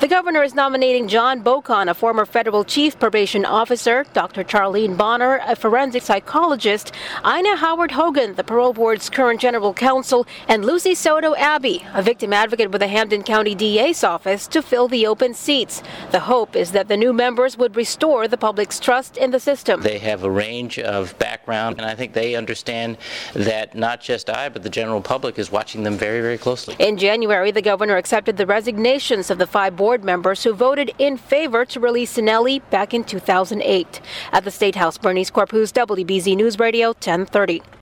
The governor is nominating John Bocon, a former federal chief probation officer, Dr. Charlene Bonner, a forensic psychologist, Ina Howard Hogan, the parole board's current general counsel, and Lucy Soto Abbey, a victim advocate with the Hampden County DA's office, to fill the open seats. The hope is that the new members would restore the public's trust in the system. They have a range of background, and I think they understand that not just I, but the general public is watching them very, very closely. In January, the governor accepted the resignations of the 5 board members who voted in favor to release Sinelli back in 2008. At the State House, Bernice Corpus, WBZ News Radio 1030.